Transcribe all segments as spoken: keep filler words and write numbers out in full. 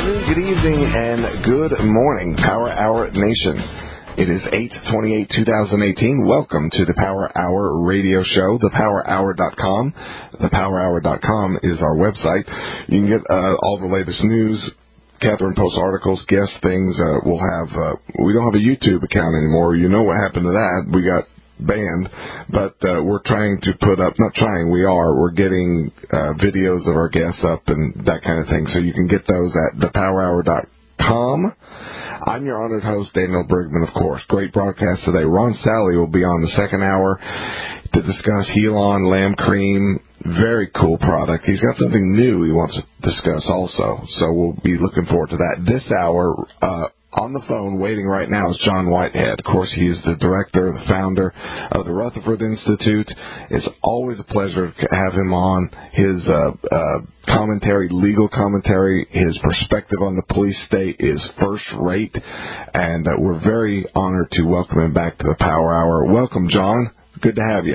afternoon, good evening, and good morning, Power Hour Nation. It is eight twenty-eight, twenty eighteen. Welcome to the Power Hour radio show, the power hour dot com. the power hour dot com is our website. You can get uh, all the latest news, Catherine posts articles, guest things. Uh, we'll have, uh, we don't have a YouTube account anymore. You know what happened to that. We got banned, but uh, we're trying to put up, not trying, we are, we're getting uh, videos of our guests up and that kind of thing. So you can get those at the power hour dot com. I'm your honored host, Daniel Brigman, of course. Great broadcast today. Ron Sally will be on the second hour to discuss Helon Lamb Cream. Very cool product. He's got something new he wants to discuss also, so we'll be looking forward to that. This hour, uh, on the phone, waiting right now, is John Whitehead. Of course, he is the director, the founder of the Rutherford Institute. It's always a pleasure to have him on. His uh, uh, commentary, legal commentary, his perspective on the police state is first rate, and uh, we're very honored to welcome him back to the Power Hour. Welcome, John. Good to have you.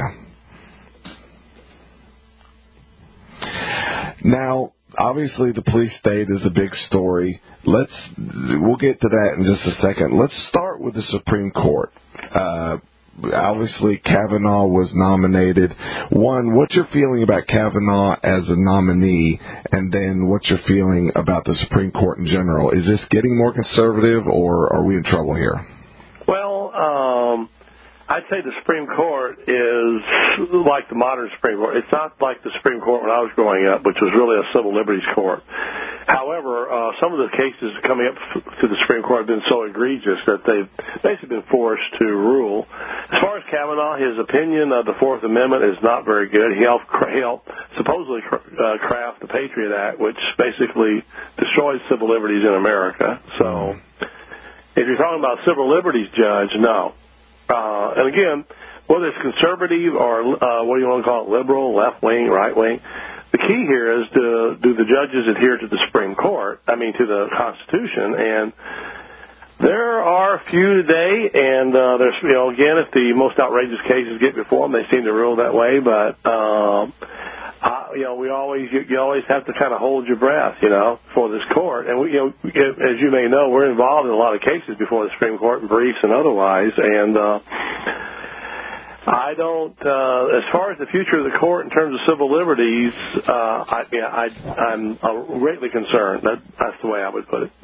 Now, obviously, the police state is a big story. Let's we'll get to that in just a second. Let's start with the Supreme Court. Uh, obviously, Kavanaugh was nominated. One, what's your feeling about Kavanaugh as a nominee? And then what's your feeling about the Supreme Court in general? Is this getting more conservative, or are we in trouble here? Well, um... I'd say the Supreme Court is like the modern Supreme Court. It's not like the Supreme Court when I was growing up, which was really a civil liberties court. However, uh, some of the cases coming up to the Supreme Court have been so egregious that they've basically been forced to rule. As far as Kavanaugh, his opinion of the Fourth Amendment is not very good. He helped, he helped supposedly uh, craft the Patriot Act, which basically destroys civil liberties in America. So if you're talking about civil liberties judge, no. Uh, and again, whether it's conservative or uh, what do you want to call it, liberal, left-wing, right-wing, the key here is to, do the judges adhere to the Supreme Court, I mean to the Constitution, and there are a few today, and uh, there's, you know, again, if the most outrageous cases get before them, they seem to rule that way, but, um, uh, you know, we always, you, you always have to kind of hold your breath, you know, for this court. And, we, you know, as you may know, we're involved in a lot of cases before the Supreme Court in briefs and otherwise. And uh, I don't, uh, as far as the future of the court in terms of civil liberties, uh, I, yeah, I, I'm uh, greatly concerned. That, that's the way I would put it.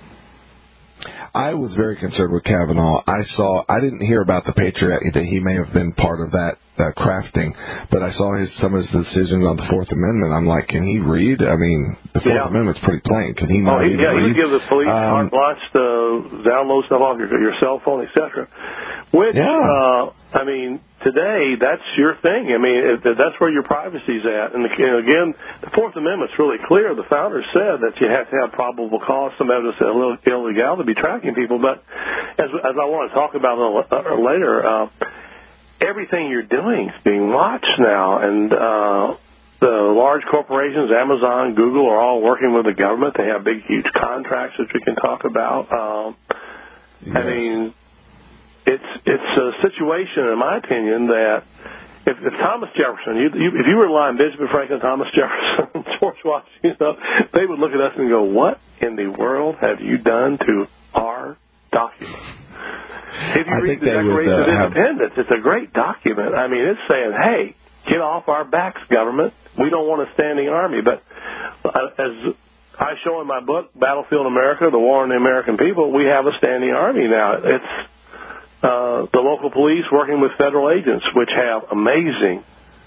I was very concerned with Kavanaugh. I saw, I didn't hear about the Patriot Act, that he may have been part of that uh, crafting, but I saw his some of his decisions on the Fourth Amendment. I'm like, can he read? I mean, the Fourth yeah. Amendment's pretty plain. Can he not oh, he, even yeah, read? he would give the police um, carte blanche to download stuff off your, your cell phone, et cetera. Which, yeah. uh, I mean, today, that's your thing. I mean, it, that's where your privacy's at. And, the, and again, the Fourth Amendment's really clear. The founders said that you have to have probable cause, some evidence of illegality to be tracking people. But as, as I want to talk about later, uh, everything you're doing is being watched now. And uh, the large corporations, Amazon, Google, are all working with the government. They have big, huge contracts, which we can talk about. Um, yes. I mean... It's it's a situation, in my opinion, that if, if Thomas Jefferson, you, you, if you were lying Benjamin Franklin, Thomas Jefferson, George Washington, you know, they would look at us and go, "What in the world have you done to our document?" If you I read the Declaration would, uh, of Independence, have... it's a great document. I mean, it's saying, "Hey, get off our backs, government. We don't want a standing army." But uh, as I show in my book, Battlefield America: The War on the American People, we have a standing army now. It's Uh, the local police working with federal agents, which have amazing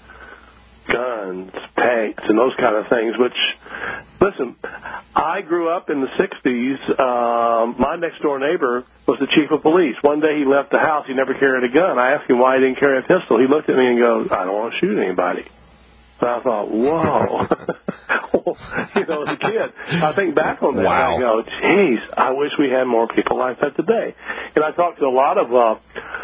guns, tanks, and those kind of things, which, listen, I grew up in the sixties. Um, my next-door neighbor was the chief of police. One day he left the house. He never carried a gun. I asked him why he didn't carry a pistol. He looked at me and goes, "I don't want to shoot anybody." And I thought, whoa. You know, as a kid, I think back on that, wow. And I go, geez, I wish we had more people like that today. And I talked to a lot of uh,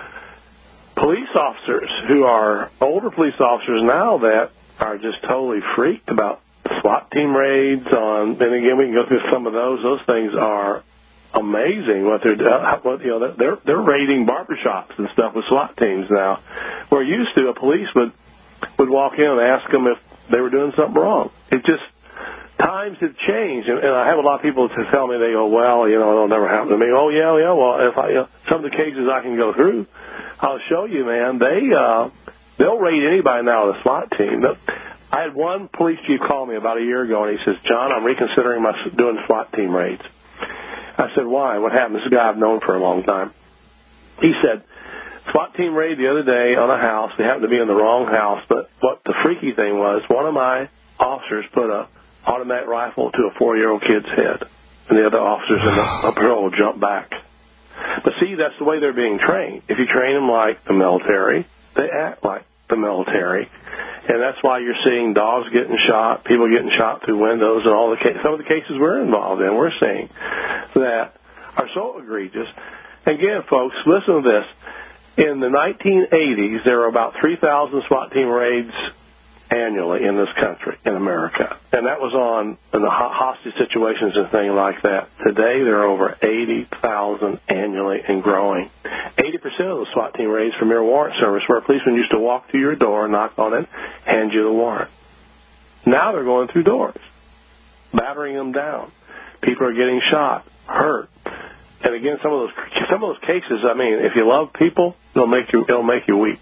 police officers who are older police officers now that are just totally freaked about SWAT team raids on, and again, we can go through some of those. Those things are amazing what they're uh, what, you know, they're, they're raiding barbershops and stuff with SWAT teams now. Where used to, a police would would walk in and ask them if they were doing something wrong. It just, times have changed, and, and I have a lot of people to tell me, they go, well, you know, it'll never happen to me. Oh, yeah, yeah, well, if I, you know, some of the cases I can go through, I'll show you, man. They, uh, they'll raid anybody now with a SWAT team. I had one police chief call me about a year ago, and he says, John, I'm reconsidering my doing SWAT team raids. I said, why? What happened? This is a guy I've known for a long time. He said, SWAT team raid the other day on a house. We happened to be in the wrong house, but what the freaky thing was, one of my officers put a automatic rifle to a four-year-old kid's head, and the other officers in the patrol jumped back. But see, that's the way they're being trained. If you train them like the military, they act like the military, and that's why you're seeing dogs getting shot, people getting shot through windows, and all the ca- some of the cases we're involved in, we're seeing that are so egregious. Again, folks, listen to this. In the nineteen eighties, there were about three thousand SWAT team raids annually in this country, in America. And that was on in the hostage situations and things like that. Today, there are over eighty thousand annually and growing. eighty percent of the SWAT team raids for mere warrant service, where a policeman used to walk to your door, knock on it, hand you the warrant. Now they're going through doors, battering them down. People are getting shot, hurt. And again, some of those some of those cases, I mean, if you love people, it'll make you it'll make you weak.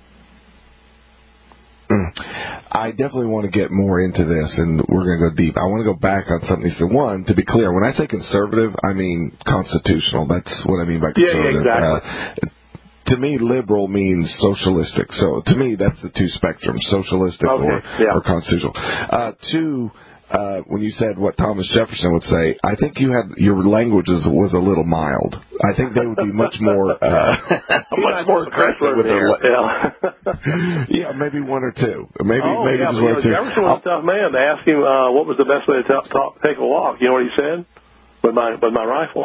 Mm. I definitely want to get more into this, and we're going to go deep. I want to go back on something. So, one, to be clear, when I say conservative, I mean constitutional. That's what I mean by conservative. Yeah, yeah, exactly. Uh, to me, liberal means socialistic. So, to me, that's the two spectrums, socialistic okay, or, yeah. or constitutional. Uh, two, uh, when you said what Thomas Jefferson would say, I think you had your language was, was a little mild. I think they would be much more uh, much more aggressive with their yeah. yeah, maybe one or two, maybe oh, maybe yeah, just but, one you know, or two. Jefferson was a tough man. They asked him uh, what was the best way to talk, talk, take a walk. You know what he said? With my with my rifle.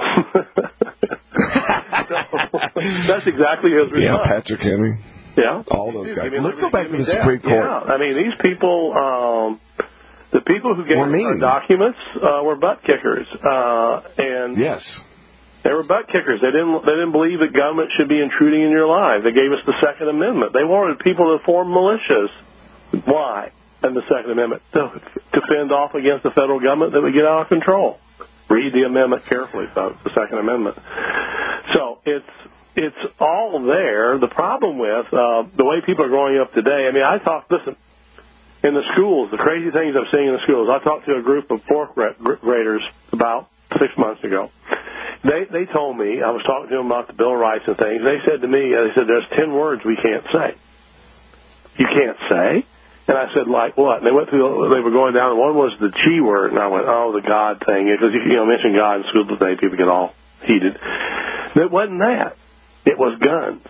So, that's exactly his response. Yeah, Patrick Henry. Yeah, all those guys. I mean, let's go back to the death. Supreme Court. Yeah, I mean these people. Um, The people who gave us our documents uh, were butt kickers, uh, and yes, they were butt kickers. They didn't they didn't believe that government should be intruding in your lives. They gave us the Second Amendment. They wanted people to form militias. Why? And the Second Amendment to, to fend off against the federal government that would get out of control. Read the amendment carefully, folks. The Second Amendment. So it's it's all there. The problem with uh, the way people are growing up today. I mean, I talk. Listen. In the schools, the crazy things I'm seeing in the schools. I talked to a group of fourth graders about six months ago. They they told me, I was talking to them about the Bill of Rights and things. They said to me, they said, there's ten words we can't say. You can't say? And I said, like what? And they went through, they were going down, and one was the G word, and I went, oh, the God thing. Because, you know, mention God in school today, people get all heated. It wasn't that. It was guns.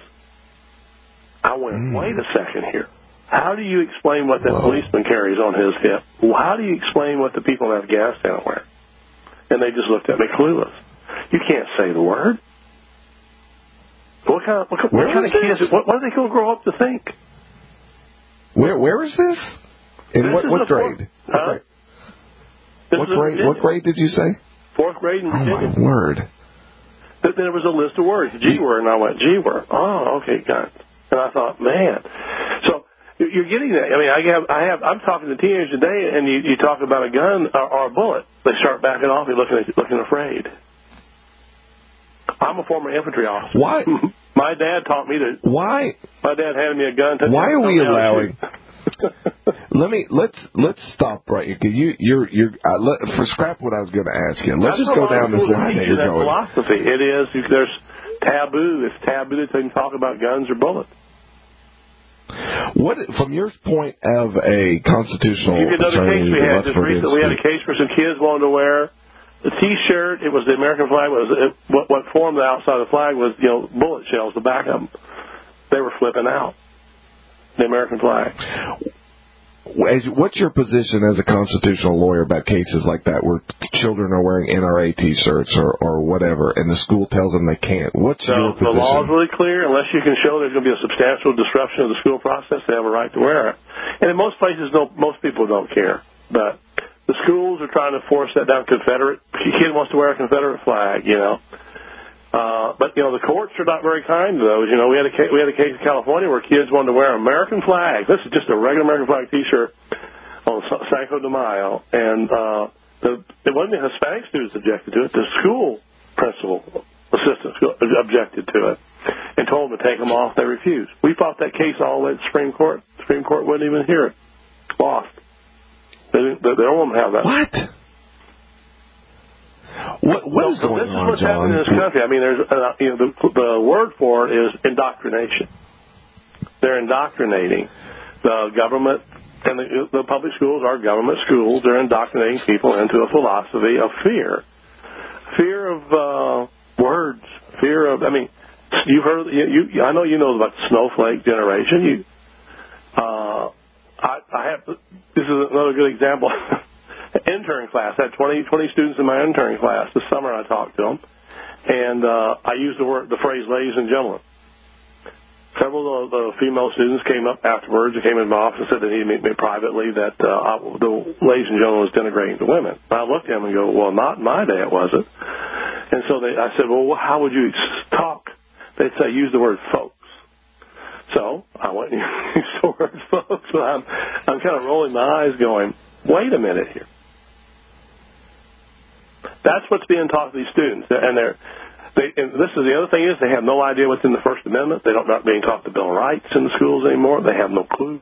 I went, mm. wait a second here. How do you explain what that Whoa. policeman carries on his hip? How do you explain what the people in Afghanistan wear? And they just looked at me clueless. You can't say the word. What kind of, what, what kind of kids, what, what are they going to grow up to think? Where Where is this? In this what, what grade? Fourth, huh? What grade? What grade did you say? Fourth grade in Virginia. Oh, my word. But then there was a list of words, G word, and I went, G word. Oh, okay, got it. And I thought, man. So, you're getting that. I mean, I have, I have, I'm talking to teenagers today, and you, you talk about a gun or, or a bullet. They start backing off and looking, looking afraid. I'm a former infantry officer. Why? My dad taught me to. Why? My dad handed me a gun. Why are we allowing? Let me let's let's stop right here. Cause you you're you're uh, let, for scrap what I was going to ask you. Let's That's just go down this line that you're that going. Philosophy. It is. There's taboo. It's taboo to even talk about guns or bullets. What, from your point of a constitutional you could know the case we had just recently. We had a case for some kids wanting to wear a T-shirt. It was the American flag. Was it, what, what formed the outside of the flag was, you know, bullet shells. The back of them, they were flipping out the American flag. As, what's your position as a constitutional lawyer about cases like that where children are wearing N R A T-shirts or, or whatever, and the school tells them they can't? What's so your position? The law is really clear. Unless you can show there's going to be a substantial disruption of the school process, they have a right to wear it. And in most places, no, most people don't care. But the schools are trying to force that down. Confederate, a kid wants to wear a Confederate flag, you know. Uh, but, you know, the courts are not very kind to those. You know, we had a case, we had a case in California where kids wanted to wear an American flag. This is just a regular American flag T-shirt on Cinco de Mayo. And uh, the, it wasn't the Hispanic students objected to it. The school principal assistant objected to it and told them to take them off. They refused. We fought that case all the way to the Supreme Court. The Supreme Court wouldn't even hear it. Lost. They, they, they don't want to have that. What? What, what so, is going this on, is what's John? happening in this country. I mean, there's uh, you know the, the word for it is indoctrination. They're indoctrinating the government, and the, the public schools are government schools. They're indoctrinating people into a philosophy of fear, fear of uh, words, fear of. I mean, you've heard. You, you, I know you know about the snowflake generation. You, uh, I, I have. This is another good example. Intern class. I had twenty, twenty students in my intern class. This summer I talked to them, and uh, I used the word, the phrase, ladies and gentlemen. Several of the female students came up afterwards and came in my office and said they needed to meet me privately, that uh, I, the ladies and gentlemen was denigrating the women. And I looked at them and go, well, not in my day it wasn't. And so they, I said, well, how would you talk? They'd say, use the word folks. So I went and used the word folks. But I'm, I'm kind of rolling my eyes going, wait a minute here. That's what's being taught to these students, and they're. They, and this is the other thing is they have no idea what's in the First Amendment. They don't not being taught the Bill of Rights in the schools anymore. They have no clue.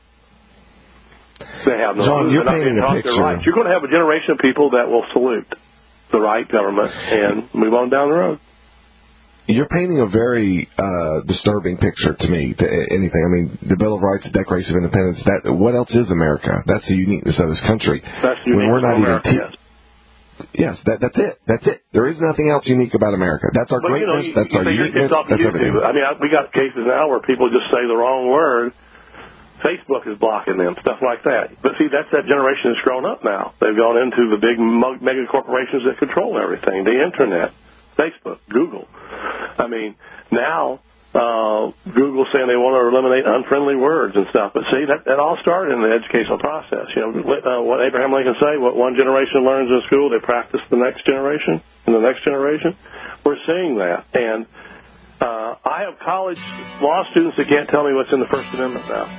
They have no John, clue. You're They're not being taught their rights. You're going to have a generation of people that will salute the right government and move on down the road. You're painting a very uh, disturbing picture to me. To anything, I mean, the Bill of Rights, the Declaration of Independence. That what else is America? That's the uniqueness of this country. That's the uniqueness we're not of America. Even te- yes. Yes, that, that's it. That's it. There is nothing else unique about America. That's our but, greatness. You know, you, that's our uniqueness. That's everything. I mean, I, we got cases now where people just say the wrong word. Facebook is blocking them, stuff like that. But see, that's that generation that's grown up now. They've gone into the big mega corporations that control everything, the Internet, Facebook, Google. I mean, now uh, Google's saying they want to eliminate unfriendly words and stuff. But see, that, that all started in the educational process. You know, uh, what Abraham Lincoln say, what one generation learns in school, they practice the next generation, and the next generation. We're seeing that. And uh, I have college law students that can't tell me what's in the First Amendment now.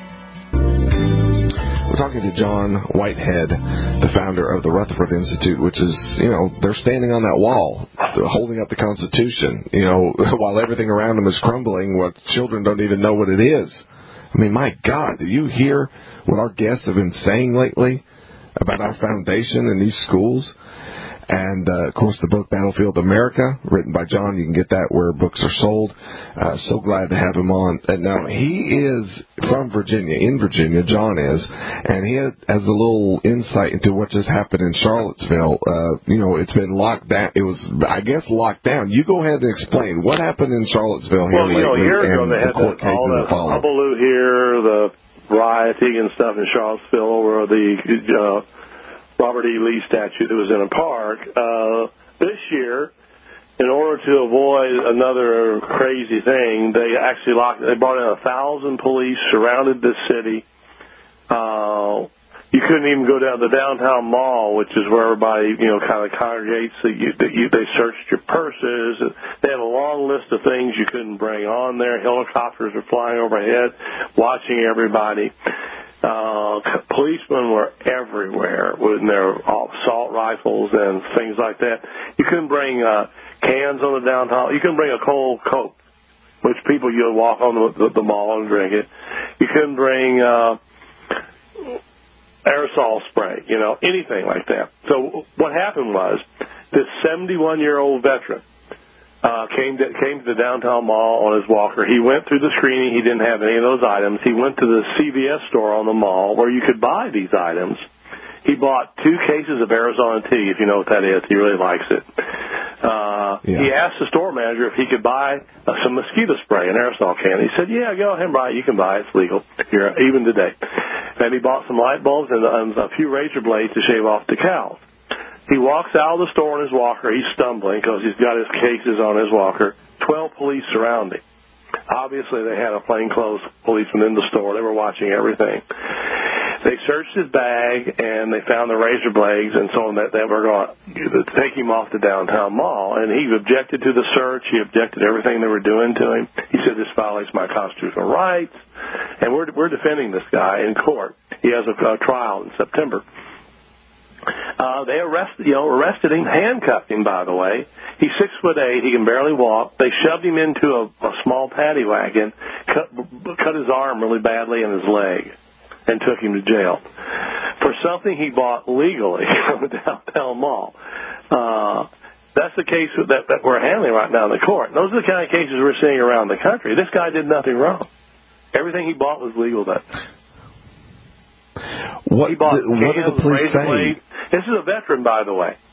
We're talking to John Whitehead, the founder of the Rutherford Institute, which is, you know, they're standing on that wall, holding up the Constitution, you know, while everything around them is crumbling, what children don't even know what it is. I mean, my God, do you hear what our guests have been saying lately about our foundation in these schools? And, uh, of course, the book Battlefield America, written by John. You can get that where books are sold. Uh, so glad to have him on. And now, he is from Virginia, in Virginia, John is, and he has, has a little insight into what just happened in Charlottesville. Uh, you know, it's been locked down. It was, I guess, locked down. You go ahead and explain what happened in Charlottesville here well, you lately, know, years ago and they had the court the, all cases that that followed. hullabaloo here, the rioting and stuff in Charlottesville over the uh, Robert E. Lee statue that was in a park. Uh, this year, in order to avoid another crazy thing, they actually locked. They brought in a thousand police, surrounded the city. Uh, you couldn't even go down to the downtown mall, which is where everybody, you know, kind of congregates. That you, that you, they searched your purses. They had a long list of things you couldn't bring on there. Helicopters were flying overhead, watching everybody. Uh, policemen were everywhere with their assault rifles and things like that. You couldn't bring uh, cans on the downtown. You couldn't bring a cold Coke, which people you would walk on the, the, the mall and drink it. You couldn't bring uh, aerosol spray, you know, anything like that. So what happened was this seventy-one-year-old veteran Uh, came to, came to the downtown mall on his walker. He went through the screening. He didn't have any of those items. He went to the C V S store on the mall where you could buy these items. He bought two cases of Arizona tea, if you know what that is. He really likes it. Uh, yeah. He asked the store manager if he could buy uh, some mosquito spray, an aerosol can. He said, yeah, go ahead and buy it. You can buy it. It's legal here, even today. And he bought some light bulbs and, and a few razor blades to shave off the cows. He walks out of the store in his walker. He's stumbling because he's got his cases on his walker. Twelve police surround him. Obviously, they had a plainclothes policeman in the store. They were watching everything. They searched his bag, and they found the razor blades and so on that they were going to take him off the downtown mall. And he objected to the search. He objected to everything they were doing to him. He said, this violates my constitutional rights. And we're, we're defending this guy in court. He has a, a trial in September. Uh, they arrested, you know, arrested him, handcuffed him, by the way. He's six foot eight. He can barely walk. They shoved him into a, a small paddy wagon, cut, cut his arm really badly and his leg, and took him to jail for something he bought legally from the downtown mall. Uh, that's the case that, that we're handling right now in the court. Those are the kind of cases we're seeing around the country. This guy did nothing wrong. Everything he bought was legal then. What, he bought the, what did the police say? Blade. This is a veteran, by the way.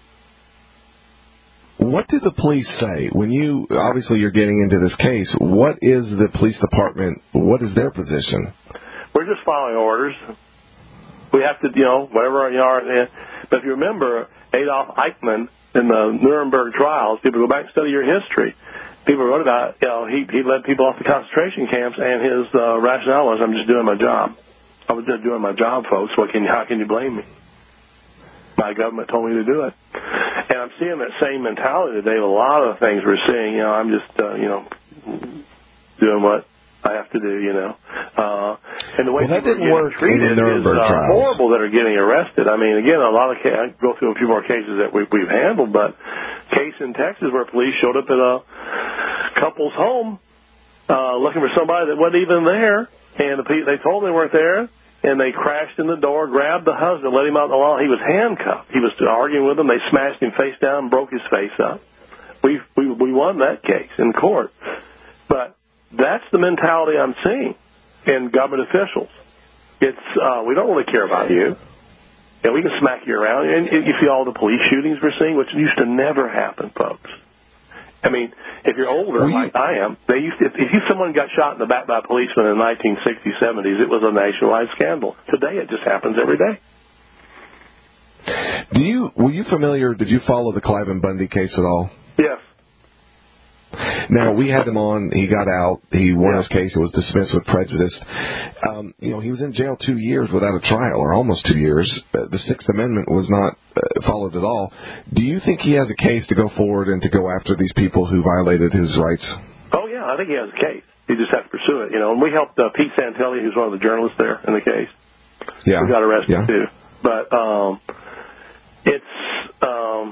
What did the police say? When you, obviously you're getting into this case, what is the police department, what is their position? We're just following orders. We have to, you know, whatever, you know, but if you remember Adolf Eichmann in the Nuremberg trials, people go back and study your history. People wrote about, you know, he, he led people off the concentration camps, and his uh, rationale was, I'm just doing my job. I was just doing my job, folks. What can you, how can you blame me? My government told me to do it. And I'm seeing that same mentality today with a lot of the things we're seeing. You know, I'm just, uh, you know, doing what I have to do, you know. Uh, and the way well, that people didn't are work getting treated is uh, horrible that are getting arrested. I mean, again, a lot of ca- I go through a few more cases that we, we've handled, but case in Texas where police showed up at a couple's home uh, looking for somebody that wasn't even there, and the pe- they told them they weren't there. And they crashed in the door, grabbed the husband, let him out in the lawn. He was handcuffed. He was arguing with them. They smashed him face down and broke his face up. We we we won that case in court. But that's the mentality I'm seeing in government officials. It's uh, we don't really care about you. And we can smack you around. And you see all the police shootings we're seeing, which used to never happen, folks. I mean, if you're older, we, like I am, they used to, if, if someone got shot in the back by a policeman in the nineteen sixties, seventies, it was a nationwide scandal. Today, it just happens every day. Do you were you familiar? Did you follow the Cliven Bundy case at all? Yes. Now, we had him on. He got out. He won yeah. his case. It was dismissed with prejudice. Um, you know, he was in jail two years without a trial, or almost two years. Uh, the Sixth Amendment was not uh, followed at all. Do you think he has a case to go forward and to go after these people who violated his rights? Oh, yeah, I think he has a case. He just has to pursue it, you know. And we helped uh, Pete Santelli, who's one of the journalists there in the case. Yeah. Who got arrested, yeah. too. But um, it's... Um,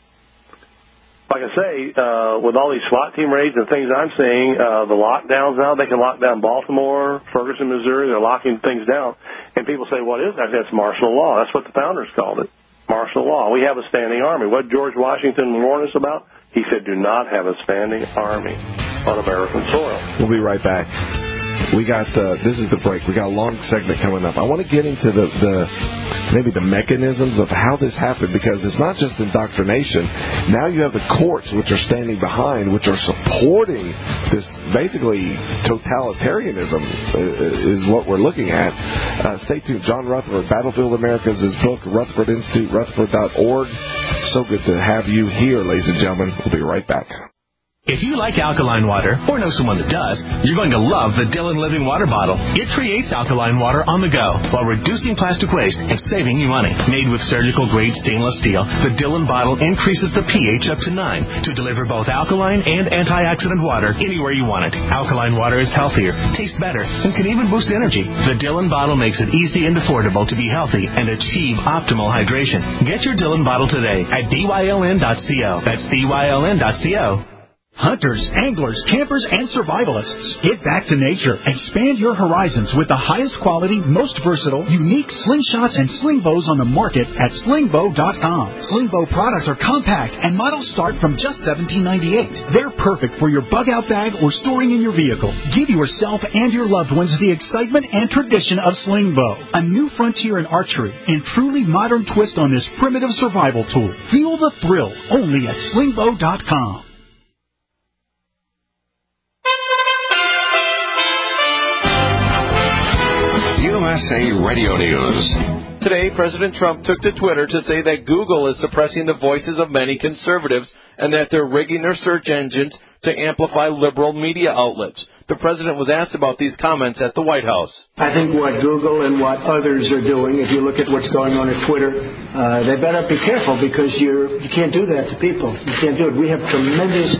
Like I say, uh, with all these SWAT team raids and things I'm seeing, uh, the lockdowns now, they can lock down Baltimore, Ferguson, Missouri. They're locking things down. And people say, what is that? That's martial law. That's what the founders called it, martial law. We have a standing army. What did George Washington warn us about? He said, do not have a standing army on American soil. We'll be right back. We got, uh, this is the break. We got a long segment coming up. I want to get into the, the, maybe the mechanisms of how this happened, because it's not just indoctrination. Now you have the courts, which are standing behind, which are supporting this basically totalitarianism uh, is what we're looking at. Uh, stay tuned. John Rutherford, Battlefield Americas, his book, Rutherford Institute, Rutherford dot org. So good to have you here, ladies and gentlemen. We'll be right back. If you like alkaline water, or know someone that does, you're going to love the Dillon Living Water Bottle. It creates alkaline water on the go while reducing plastic waste and saving you money. Made with surgical-grade stainless steel, the Dillon bottle increases the pH up to nine to deliver both alkaline and antioxidant water anywhere you want it. Alkaline water is healthier, tastes better, and can even boost energy. The Dillon bottle makes it easy and affordable to be healthy and achieve optimal hydration. Get your Dillon bottle today at D Y L N dot co. That's D Y L N dot co. Hunters, anglers, campers, and survivalists. Get back to nature. Expand your horizons with the highest quality, most versatile, unique slingshots and sling bows on the market at sling bow dot com. Sling bow products are compact and models start from just seventeen ninety-eight. They're perfect for your bug out bag or storing in your vehicle. Give yourself and your loved ones the excitement and tradition of sling bow, a new frontier in archery and truly modern twist on this primitive survival tool. Feel the thrill only at sling bow dot com. U S A Radio News. Today, President Trump took to Twitter to say that Google is suppressing the voices of many conservatives and that they're rigging their search engines to amplify liberal media outlets. The president was asked about these comments at the White House. I think what Google and what others are doing, if you look at what's going on at Twitter, uh, they better be careful, because you're, you can't do that to people. You can't do it. We have tremendous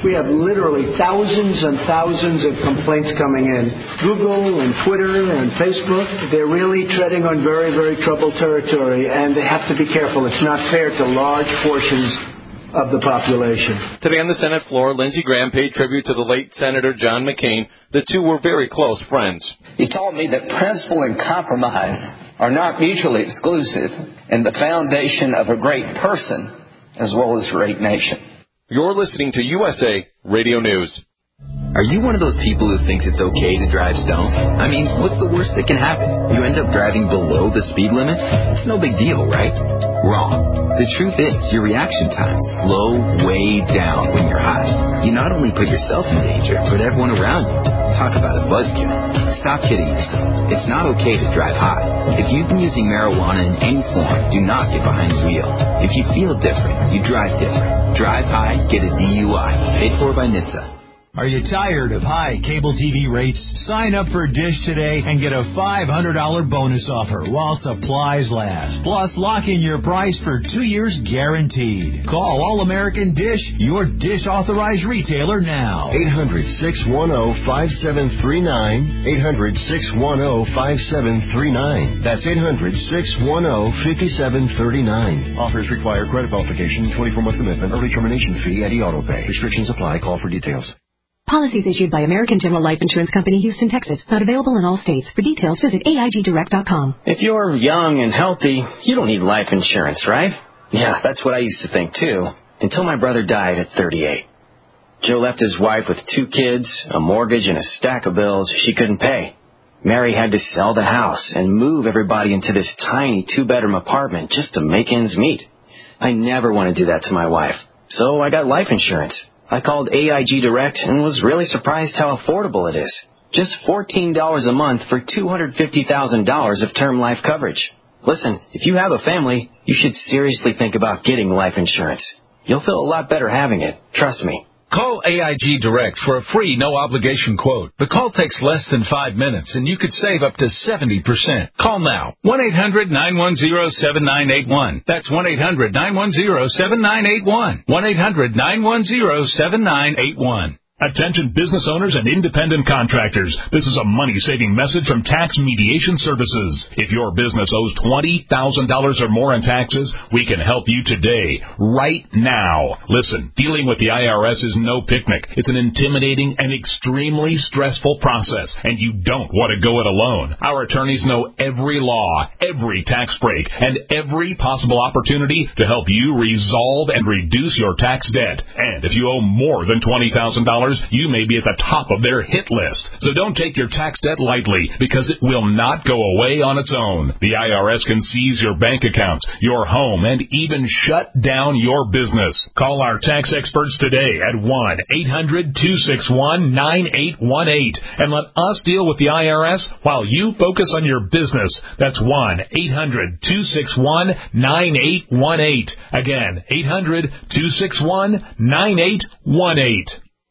We have literally thousands and thousands of complaints coming in. Google and Twitter and Facebook, they're really treading on very, very troubled territory, and they have to be careful. It's not fair to large portions of the population. Today on the Senate floor, Lindsey Graham paid tribute to the late Senator John McCain. The two were very close friends. He told me that principle and compromise are not mutually exclusive and the foundation of a great person as well as a great nation. You're listening to U S A Radio News. Are you one of those people who thinks it's okay to drive stoned? I mean, what's the worst that can happen? You end up driving below the speed limit? It's no big deal, right? Wrong. The truth is, your reaction times slow way down when you're high. You not only put yourself in danger, but everyone around you. Talk about a buzzkill. Stop kidding yourself. It's not okay to drive high. If you've been using marijuana in any form, do not get behind the wheel. If you feel different, you drive different. Drive high, get a D U I. Paid for by N H T S A. Are you tired of high cable T V rates? Sign up for Dish today and get a five hundred dollars bonus offer while supplies last. Plus, lock in your price for two years guaranteed. Call All American Dish, your Dish authorized retailer now. eight hundred, six one zero, five seven three nine. eight hundred, six one zero, five seven three nine. That's eight hundred, six one zero, five seven three nine. Offers require credit verification, twenty-four month commitment, early termination fee, and e-auto-pay. Restrictions apply. Call for details. Policies issued by American General Life Insurance Company, Houston, Texas. Not available in all states. For details, visit A I G direct dot com. If you're young and healthy, you don't need life insurance, right? Yeah, that's what I used to think, too, until my brother died at thirty-eight. Joe left his wife with two kids, a mortgage, and a stack of bills she couldn't pay. Mary had to sell the house and move everybody into this tiny two-bedroom apartment just to make ends meet. I never want to do that to my wife, so I got life insurance. I called A I G Direct and was really surprised how affordable it is. Just fourteen dollars a month for two hundred fifty thousand dollars of term life coverage. Listen, if you have a family, you should seriously think about getting life insurance. You'll feel a lot better having it. Trust me. Call A I G Direct for a free, no-obligation quote. The call takes less than five minutes, and you could save up to seventy percent. Call now. one eight hundred nine one zero seven nine eight one. That's one eight hundred nine one zero seven nine eight one. one eight hundred nine one zero seven nine eight one. Attention business owners and independent contractors. This is a money-saving message from Tax Mediation Services. If your business owes twenty thousand dollars or more in taxes, we can help you today, right now. Listen, dealing with the I R S is no picnic. It's an intimidating and extremely stressful process, and you don't want to go it alone. Our attorneys know every law, every tax break, and every possible opportunity to help you resolve and reduce your tax debt. And if you owe more than twenty thousand dollars, you may be at the top of their hit list. So don't take your tax debt lightly, because it will not go away on its own. The I R S can seize your bank accounts, your home, and even shut down your business. Call our tax experts today at one eight hundred two six one nine eight one eight and let us deal with the I R S while you focus on your business. That's one eight hundred two six one nine eight one eight. Again, eight hundred two six one nine eight one eight.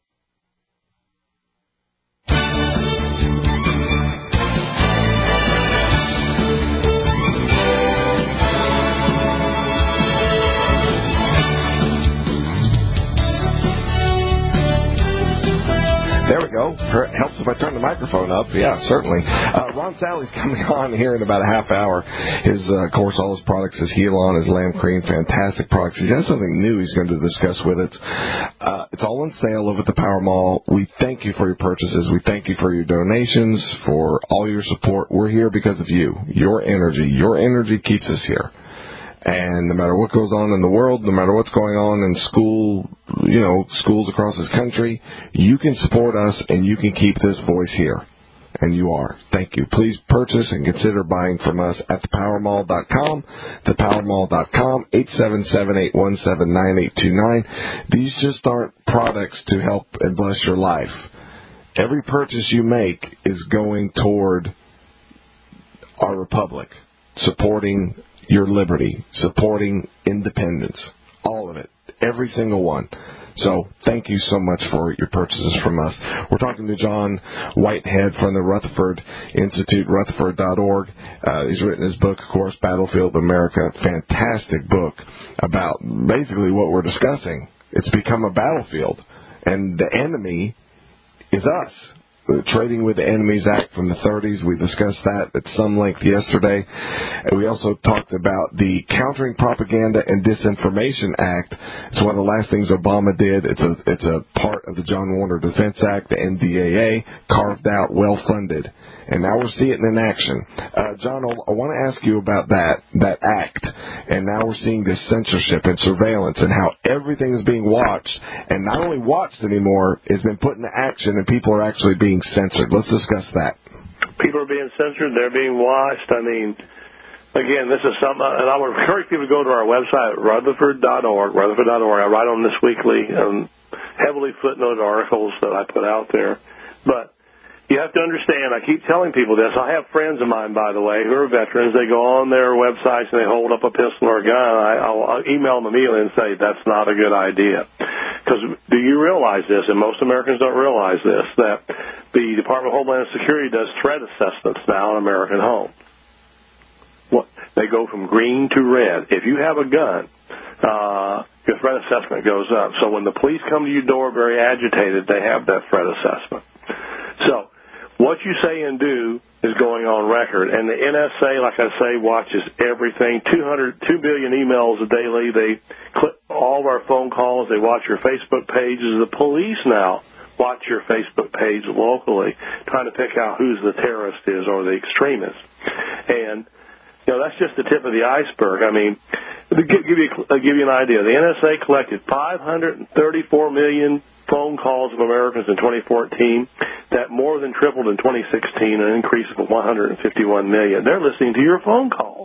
There we go. Helps if I turn the microphone up. Yeah, certainly. Uh, Ron Sally's coming on here in about a half hour. His, uh, of course, all his products, his Heal-On, his Lamb Cream, fantastic products. He's got something new he's going to discuss with us. Uh, it's all on sale over at the Power Mall. We thank you for your purchases. We thank you for your donations, for all your support. We're here because of you. Your energy. Your energy keeps us here. And no matter what goes on in the world, no matter what's going on in school, you know, schools across this country, you can support us and you can keep this voice here. And you are. Thank you. Please purchase and consider buying from us at the power mall dot com, the power mall dot com, eight seven seven, eight one seven, nine eight two nine. These just aren't products to help and bless your life. Every purchase you make is going toward our republic, supporting your liberty, supporting independence, all of it, every single one. So thank you so much for your purchases from us. We're talking to John Whitehead from the Rutherford Institute, rutherford dot org. Uh, he's written his book, of course, Battlefield America, fantastic book about basically what we're discussing. It's become a battlefield. and the enemy is us. Trading with the Enemies Act from the thirties. We discussed that at some length yesterday. And we also talked about the Countering Propaganda and Disinformation Act. It's one of the last things Obama did. It's a it's a part of the John Warner Defense Act, the N D A A, carved out, well-funded. And now we're seeing it in action. Uh, John, I want to ask you about that, that act. And now we're seeing this censorship and surveillance and how everything is being watched. And not only watched anymore, it's been put into action and people are actually being censored. Let's discuss that. People are being censored. They're being watched. I mean, again, this is something, and I would encourage people to go to our website, Rutherford dot org, Rutherford dot org. I write on this weekly, um, heavily footnoted articles that I put out there. But you have to understand, I keep telling people this. I have friends of mine, by the way, who are veterans. They go on their websites and they hold up a pistol or a gun. I, I'll, I'll email them immediately and say, that's not a good idea. Because do you realize this, and most Americans don't realize this, that the Department of Homeland Security does threat assessments now in American homes. What? They go from green to red. If you have a gun, uh, your threat assessment goes up. So when the police come to your door very agitated, they have that threat assessment. So what you say and do is going on record. And the N S A, like I say, watches everything. two hundred, two billion emails a daily. They clip all of our phone calls. They watch your Facebook pages. The police now watch your Facebook page locally, trying to pick out who's the terrorist is or the extremist. And, you know, that's just the tip of the iceberg. I mean, to give you, give you an idea, the N S A collected five hundred thirty-four million phone calls of Americans in twenty fourteen. That more than tripled in twenty sixteen, an increase of one hundred fifty-one million. They're listening to your phone call.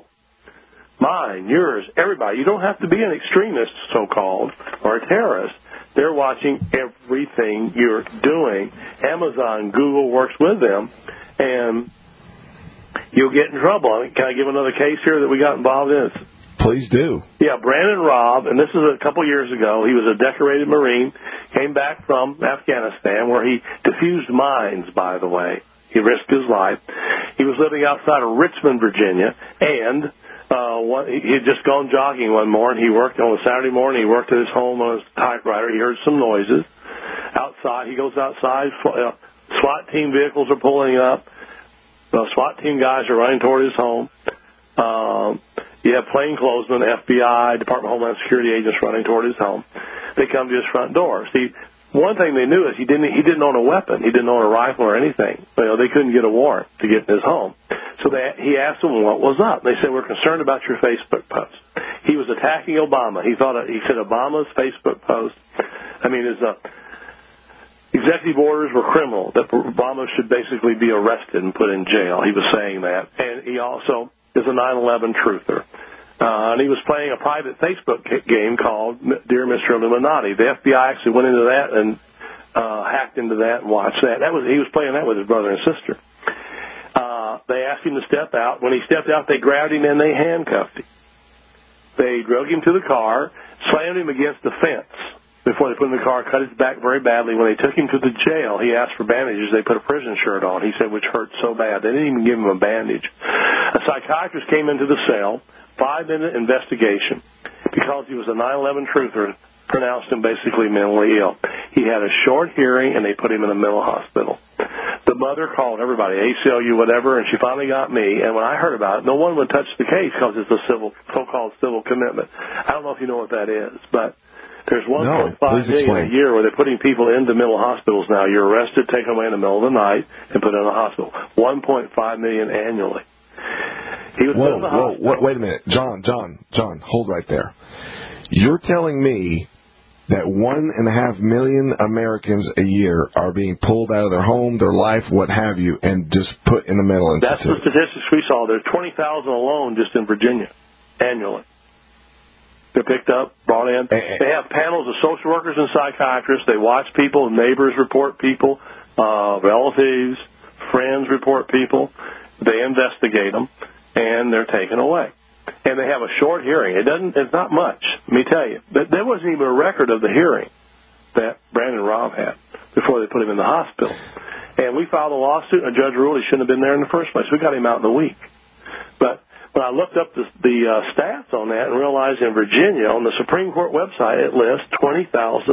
Mine, yours, everybody. You don't have to be an extremist, so-called, or a terrorist. They're watching everything you're doing. Amazon, Google works with them, and you'll get in trouble. I mean, can I give another case here that we got involved in? Please do. Yeah, Brandon Robb, and this is a couple years ago. He was a decorated Marine, came back from Afghanistan, where he defused mines, by the way. He risked his life. He was living outside of Richmond, Virginia, and uh, one, he had just gone jogging one morning. He worked on a Saturday morning. He worked at his home on his typewriter. He heard some noises outside. He goes outside. SWAT team vehicles are pulling up. The SWAT team guys are running toward his home. Um, you have plainclothesmen, F B I, Department of Homeland Security agents running toward his home. They come to his front door. See, one thing they knew is he didn't he didn't own a weapon. He didn't own a rifle or anything. You know, they couldn't get a warrant to get in his home. So they, he asked them what was up. They said, we're concerned about your Facebook post. He was attacking Obama. He thought he said Obama's Facebook post. I mean, his uh, executive orders were criminal, that Obama should basically be arrested and put in jail. He was saying that. And he also is a nine eleven truther. Uh, and he was playing a private Facebook game called Dear Mister Illuminati. The F B I actually went into that and uh, hacked into that and watched that. That was he was playing that with his brother and sister. Uh, they asked him to step out. When he stepped out, they grabbed him and they handcuffed him. They drug him to the car, slammed him against the fence before they put him in the car, cut his back very badly. When they took him to the jail, he asked for bandages. They put a prison shirt on, he said, which hurt so bad. They didn't even give him a bandage. A psychiatrist came into the cell, five-minute investigation. Because he was a nine eleven truther, pronounced him basically mentally ill. He had a short hearing, and they put him in a mental hospital. The mother called everybody, A C L U, whatever, and she finally got me. And when I heard about it, no one would touch the case because it's a civil, so-called civil commitment. I don't know if you know what that is, but there's one point five no, million a year where they're putting people into mental hospitals now. You're arrested, taken away in the middle of the night, and put in a hospital. one point five million annually. He was whoa, put in the whoa, hospital. whoa, wait a minute. John, John, John, hold right there. You're telling me that one and a half million Americans a year are being pulled out of their home, their life, what have you, and just put in a mental institute. That's the statistics we saw. There's twenty thousand alone just in Virginia annually. They're picked up, brought in. They have panels of social workers and psychiatrists. They watch people. Neighbors report people. Uh, relatives, friends report people. They investigate them, and they're taken away. And they have a short hearing. It doesn't. It's not much. Let me tell you. But there wasn't even a record of the hearing that Brandon Robb had before they put him in the hospital. And we filed a lawsuit, and a judge ruled he shouldn't have been there in the first place. We got him out in a week. But when I looked up the, the uh, stats on that and realized in Virginia, on the Supreme Court website, it lists twenty thousand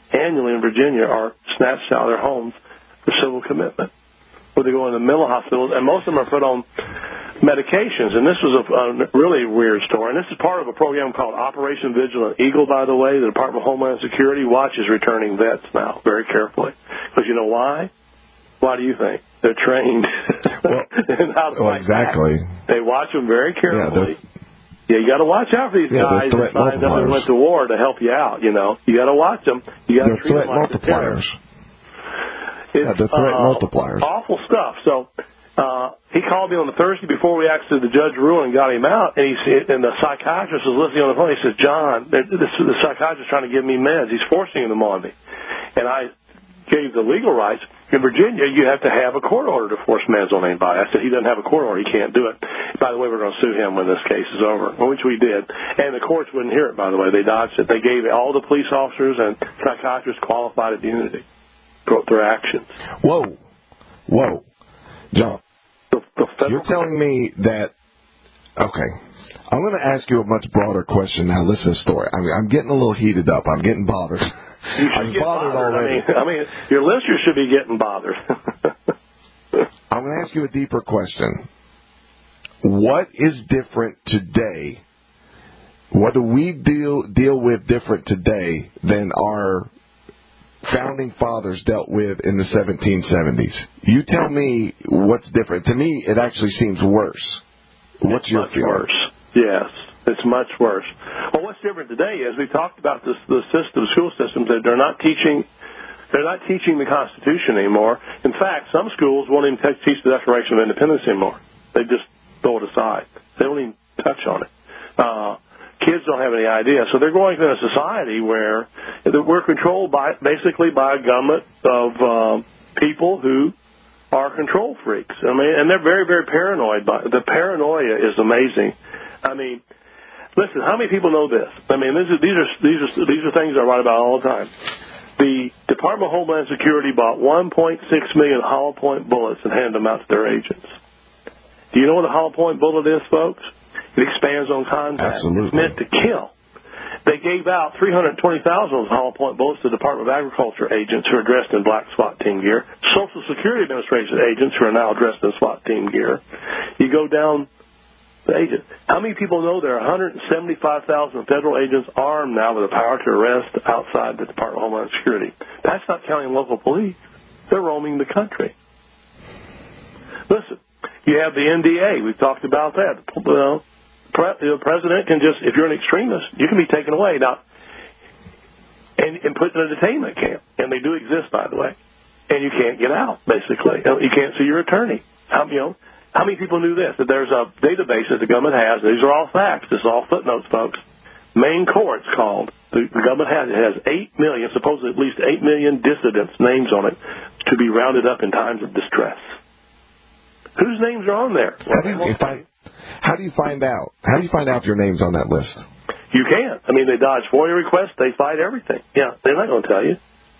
annually in Virginia are snatched out of their homes for civil commitment, where they go into mental hospitals, and most of them are put on medications. And this was a, a really weird story. And this is part of a program called Operation Vigilant Eagle, by the way. The Department of Homeland Security watches returning vets now very carefully. Because you know why? Why do you think? They're trained well, in how to well, fight exactly. back. They watch them very carefully. Yeah, yeah you got to watch out for these yeah, guys that signed up and went to war to help you out. You know, you got to watch them. You got to treat them like multipliers. It's, yeah, they're threat uh, multipliers. Awful stuff. So uh, he called me on the Thursday before we actually the judge ruled and got him out, and he said, and the psychiatrist was listening on the phone. He says, "John, this the psychiatrist is trying to give me meds. He's forcing them on me," and I gave the legal rights. In Virginia, you have to have a court order to force meds on anybody. I said, he doesn't have a court order. He can't do it. By the way, we're going to sue him when this case is over, which we did. And the courts wouldn't hear it, by the way. They dodged it. They gave all the police officers and psychiatrists qualified immunity for their actions. Whoa. Whoa. John, the, the you're telling me that, okay, I'm going to ask you a much broader question now. Listen to the story. I mean, I'm getting a little heated up. I'm getting bothered. You should I'm get bothered, bothered already. I mean, I mean, your listeners should be getting bothered. I'm going to ask you a deeper question. What is different today? What do we deal deal with different today than our founding fathers dealt with in the seventeen seventies? You tell me what's different. To me, it actually seems worse. What's it's your much feeling? Worse. Yes. It's much worse. Well, what's different today is we talked about this, the system, school systems that they're not teaching, they're not teaching the Constitution anymore. In fact, some schools won't even teach the Declaration of Independence anymore. They just throw it aside. They don't even touch on it. Uh, kids don't have any idea. So they're going to a society where we're controlled by basically by a government of uh, people who are control freaks. I mean, and they're very, very paranoid. By, the paranoia is amazing. I mean. Listen, how many people know this? I mean, these are these are these are these are things I write about all the time. The Department of Homeland Security bought one point six million hollow point bullets and handed them out to their agents. Do you know what a hollow point bullet is, folks? It expands on contact. Absolutely. It's meant to kill. They gave out three hundred twenty thousand of those hollow point bullets to the Department of Agriculture agents who are dressed in black SWAT team gear, Social Security Administration agents who are now dressed in SWAT team gear. You go down. Agent. How many people know there are one hundred seventy-five thousand federal agents armed now with the power to arrest outside the Department of Homeland Security? That's not counting local police. They're roaming the country. Listen, you have the N D A. We've talked about that. You know, the president can just, if you're an extremist, you can be taken away now and, and put in a detainment camp. And they do exist, by the way. And you can't get out, basically. You can't see your attorney. How, you know, How many people knew this? That there's a database that the government has. These are all facts. This is all footnotes, folks. Maine Core, it's called. The, the government has it has eight million, supposedly at least eight million dissidents' names on it to be rounded up in times of distress. Whose names are on there? How do you find, how do you find out? How do you find out if your name's on that list? You can't. I mean, they dodge FOIA requests. They fight everything. Yeah, they're not going to tell you.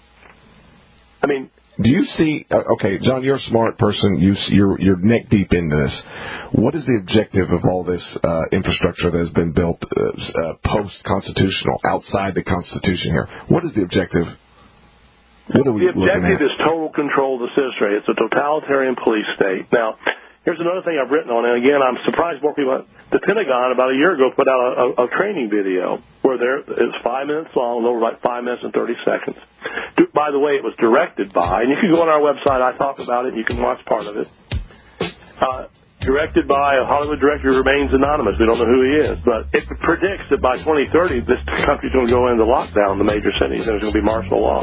I mean. Do you see? Uh, okay, John, you're a smart person. You, you're you're neck deep into this. What is the objective of all this uh, infrastructure that has been built uh, uh, post-constitutional, outside the Constitution here? What is the objective? What are we looking at? The objective is total control of the citizenry. It's a totalitarian police state. Now, here's another thing I've written on, and again, I'm surprised more people. The Pentagon about a year ago put out a, a, a training video where there it's five minutes long, over like five minutes and thirty seconds. By the way, it was directed by, and you can go on our website. I talk about it. You can watch part of it. Uh, directed by a Hollywood director who remains anonymous. We don't know who he is, but it predicts that by twenty thirty, this country's going to go into lockdown in the major cities, and there's going to be martial law.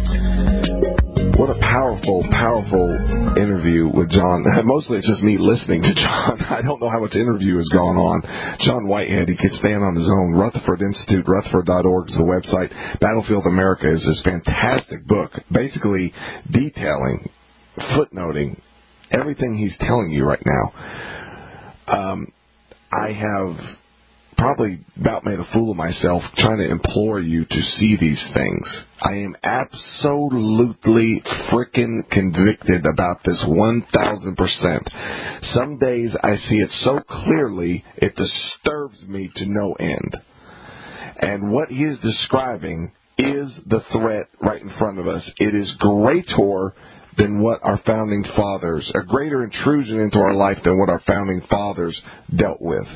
What a powerful, powerful interview with John. Mostly it's just me listening to John. I don't know how much interview has gone on. John Whitehead, he can stand on his own. Rutherford Institute, rutherford dot org is the website. Battlefield America is this fantastic book, basically detailing, footnoting everything he's telling you right now. Um, I have probably about made a fool of myself trying to implore you to see these things. I am absolutely frickin' convicted about this one thousand percent. Some days I see it so clearly it disturbs me to no end. And what he is describing is the threat right in front of us. It is greater than what our founding fathers, a greater intrusion into our life than what our founding fathers dealt with.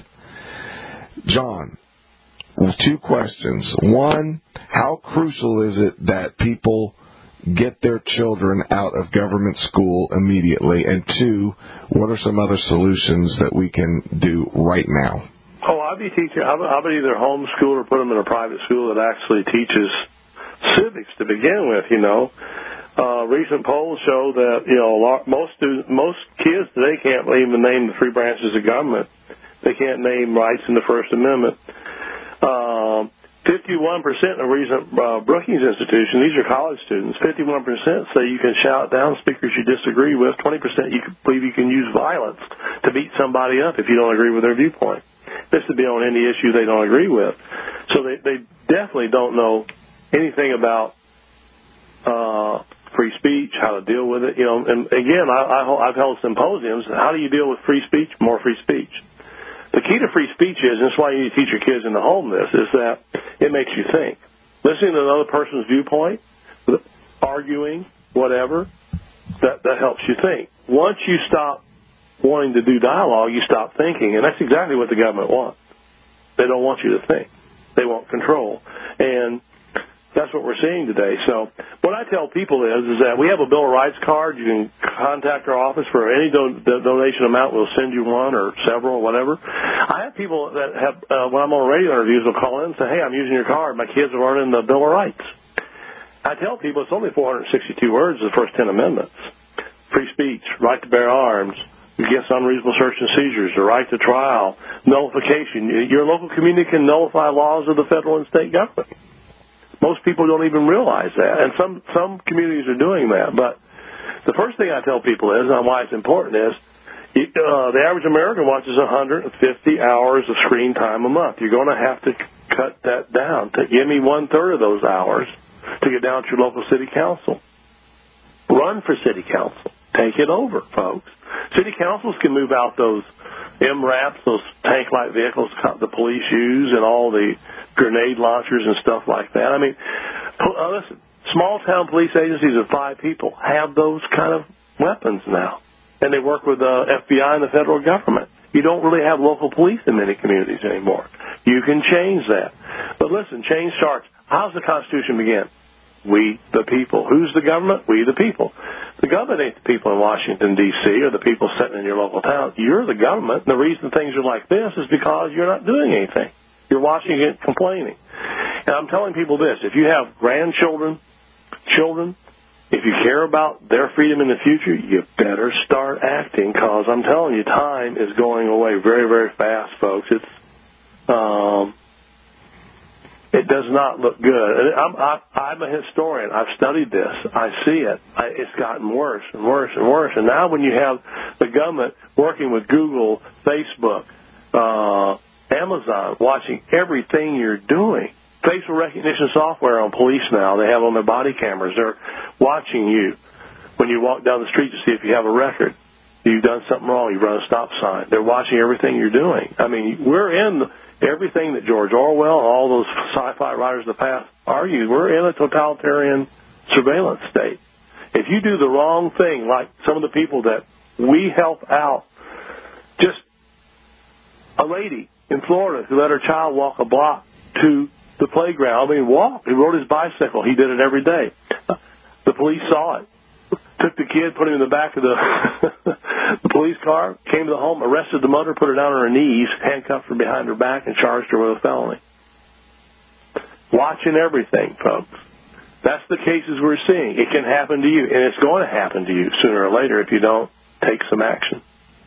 John, two questions. One, how crucial is it that people get their children out of government school immediately? And two, what are some other solutions that we can do right now? Oh, I'd be teaching. I would either homeschool or put them in a private school that actually teaches civics to begin with. You know, uh, recent polls show that you know a lot, most students, most kids today can't even name the three branches of government. They can't name rights in the First Amendment. Um, fifty-one percent of recent uh, Brookings Institution, these are college students, fifty-one percent say you can shout down speakers you disagree with. twenty percent you believe you can use violence to beat somebody up if you don't agree with their viewpoint. This would be on any issue they don't agree with. So they, they definitely don't know anything about uh, free speech, how to deal with it. You know, and again, I, I, I've held symposiums. How do you deal with free speech? More free speech. The key to free speech is, and that's why you need to teach your kids in the home this, is that it makes you think. Listening to another person's viewpoint, arguing, whatever, that, that helps you think. Once you stop wanting to do dialogue, you stop thinking, and that's exactly what the government wants. They don't want you to think. They want control. And that's what we're seeing today. So what I tell people is, is that we have a Bill of Rights card. You can contact our office for any do- donation amount. We'll send you one or several or whatever. I have people that have, uh, when I'm on radio interviews, will call in and say, hey, I'm using your card. My kids are learning the Bill of Rights. I tell people it's only four hundred sixty-two words, the first ten amendments. Free speech, right to bear arms, against unreasonable search and seizures, the right to trial, nullification. Your local community can nullify laws of the federal and state government. Most people don't even realize that, and some some communities are doing that. But the first thing I tell people is, and why it's important is, uh, the average American watches one hundred fifty hours of screen time a month. You're going to have to cut that down. To give me one-third of those hours to get down to your local city council. Run for city council. Take it over, folks. City councils can move out those M RAPs, those tank-like vehicles the police use, and all the grenade launchers and stuff like that. I mean, uh, listen, small-town police agencies of five people have those kind of weapons now, and they work with the F B I and the federal government. You don't really have local police in many communities anymore. You can change that. But listen, change starts. How's the Constitution begin? We, the people. Who's the government? We, the people. The government ain't the people in Washington, D C, or the people sitting in your local town. You're the government, and the reason things are like this is because you're not doing anything. You're watching it, complaining. And I'm telling people this. If you have grandchildren, children, if you care about their freedom in the future, you better start acting, because I'm telling you, time is going away very, very fast, folks. It's... um. It does not look good. I'm, I, I'm a historian. I've studied this. I see it. I, it's gotten worse and worse and worse. And now when you have the government working with Google, Facebook, uh, Amazon, watching everything you're doing, facial recognition software on police now, they have on their body cameras. They're watching you when you walk down the street to see if you have a record. You've done something wrong. You run a stop sign. They're watching everything you're doing. I mean, we're in the... Everything that George Orwell and all those sci-fi writers of the past argued, we're in a totalitarian surveillance state. If you do the wrong thing, like some of the people that we help out, just a lady in Florida who let her child walk a block to the playground. I mean, walk. He rode his bicycle. He did it every day. The police saw it. Took the kid, put him in the back of the, the police car, came to the home, arrested the mother, put her down on her knees, handcuffed her behind her back, and charged her with a felony. Watching everything, folks. That's the cases we're seeing. It can happen to you, and it's going to happen to you sooner or later if you don't take some action.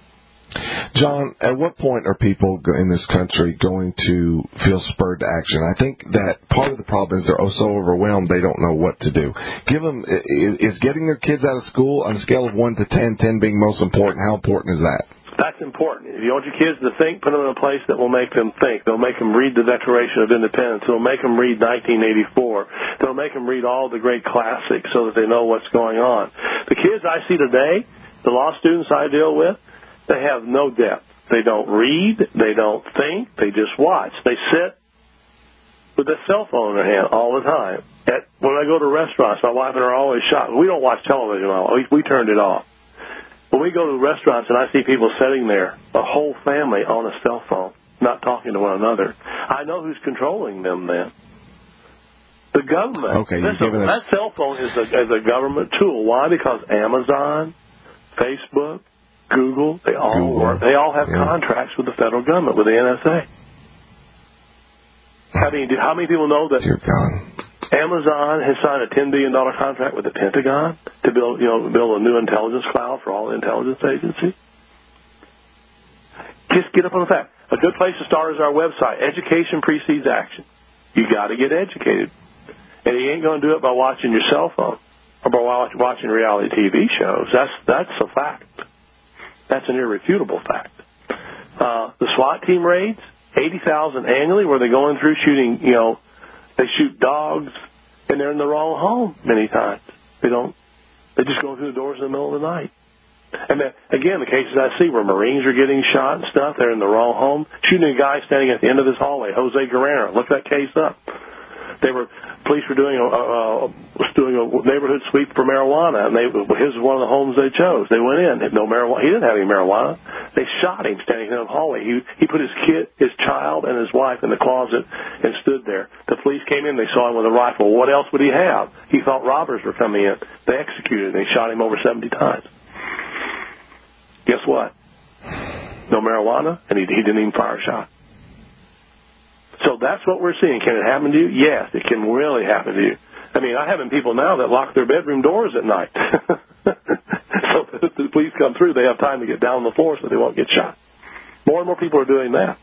John, at what point are people in this country going to feel spurred to action? I think that part of the problem is they're so overwhelmed they don't know what to do. Give them, is getting their kids out of school on a scale of one to ten, ten being most important, how important is that? That's important. If you want your kids to think, put them in a place that will make them think. They'll make them read the Declaration of Independence. They'll make them read nineteen eighty-four. They'll make them read all the great classics so that they know what's going on. The kids I see today, the law students I deal with, they have no depth. They don't read. They don't think. They just watch. They sit with their cell phone in their hand all the time. At, when I go to restaurants, my wife and I are always shocked. We don't watch television. We, we turned it off. When we go to restaurants and I see people sitting there, a whole family on a cell phone, not talking to one another, I know who's controlling them then. The government. Okay, Listen, that cell phone is a, is a government tool. Why? Because Amazon, Facebook, Google, they all Google. work. They all have yeah. contracts with the federal government, with the N S A. I mean, how many people know that Amazon has signed a ten billion dollars contract with the Pentagon to build, you know, build a new intelligence cloud for all the intelligence agencies? Just get up on the fact. A good place to start is our website. Education precedes action. You got to get educated. And you ain't going to do it by watching your cell phone or by watching reality T V shows. That's that's a fact. That's an irrefutable fact. Uh, the SWAT team raids, eighty thousand annually, where they're going through shooting, you know, they shoot dogs, and they're in the wrong home many times. They don't, they just go through the doors in the middle of the night. And then, again, the cases I see where Marines are getting shot and stuff, they're in the wrong home, shooting a guy standing at the end of this hallway, Jose Guerrero. Look that case up. They were, police were doing a, uh, was doing a neighborhood sweep for marijuana, and they, his was one of the homes they chose. They went in, had no marijuana. He didn't have any marijuana. They shot him standing in the hallway. He he put his kid, his child, and his wife in the closet and stood there. The police came in. They saw him with a rifle. What else would he have? He thought robbers were coming in. They executed him. They shot him over seventy times. Guess what? No marijuana, and he, he didn't even fire a shot. So that's what we're seeing. Can it happen to you? Yes, it can really happen to you. I mean, I have people now that lock their bedroom doors at night. So if the police come through, they have time to get down on the floor so they won't get shot. More and more people are doing that.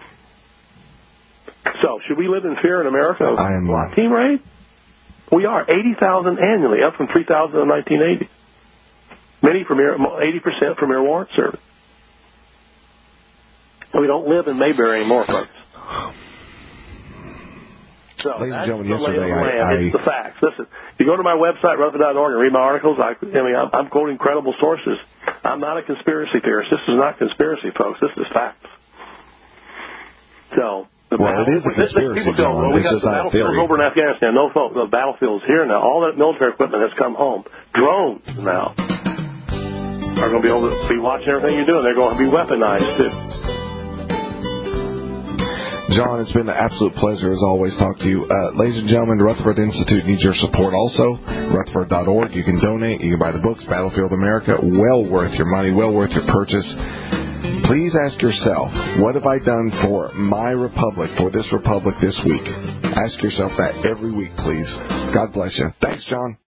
So should we live in fear in America? I am one. Team raid? We are. eighty thousand annually, up from three thousand in the nineteen eighties. Many from eighty percent from air warrant service. We don't live in Mayberry anymore, folks. So Ladies and that's gentlemen, the yesterday lay of the land. I, I... It's the facts. Listen, you go to my website, Rutherford dot org, and read my articles. I, I mean, I'm, I'm quoting credible sources. I'm not a conspiracy theorist. This is not conspiracy, folks. This is facts. So, the well, battle, it is a conspiracy, people go, well, we got the battlefield over in Afghanistan. No, folks, the battlefield is here now. All that military equipment has come home. Drones now are going to be able to be watching everything you're doing. They're going to be weaponized, too. John, it's been an absolute pleasure, as always, talk to you. Uh, ladies and gentlemen, the Rutherford Institute needs your support also. Rutherford dot org. You can donate. You can buy the books, Battlefield America. Well worth your money. Well worth your purchase. Please ask yourself, what have I done for my republic, for this republic this week? Ask yourself that every week, please. God bless you. Thanks, John.